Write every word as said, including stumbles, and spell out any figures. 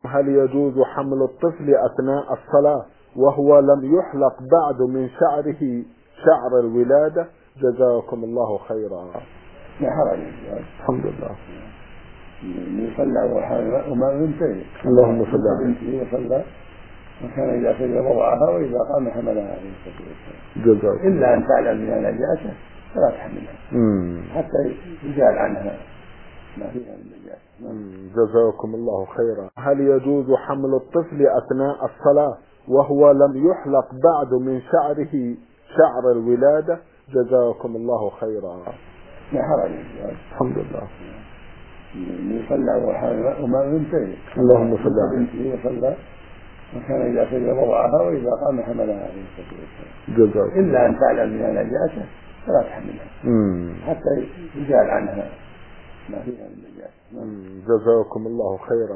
هل يجوز حمل الطفل أثناء الصلاة وهو لم يحلق بعد من شعره شعر الولادة؟ جزاكم الله خيرا. لا حرج. الحمد لله. يصلى وما ينتهي. اللهم صل على بنته يصلى وكان إذا سجد وضعها وإذا قام حملها عليه الصلاة والسلام. جزاكم. إلا أن تعلم من نجاسة فلا تحملها حتى يزال عنها ما فيها من نجاسة. جزاكم الله خيرا. هل يجوز حمل الطفل أثناء الصلاة وهو لم يحلق بعد من شعره شعر الولادة؟ جزاكم الله خيرا. لا حرج. الحمد لله. يصلى وما ينتهي. اللهم صل على بنته يصلى وكان إذا سجد وضعها وإذا قام حملها عليه الصلاة والسلام. جزاكم. إلا أن تعلم من نجاسة فلا تحملها حتى يزال عنها ما فيها من نجاسة. جزاكم الله خيرا.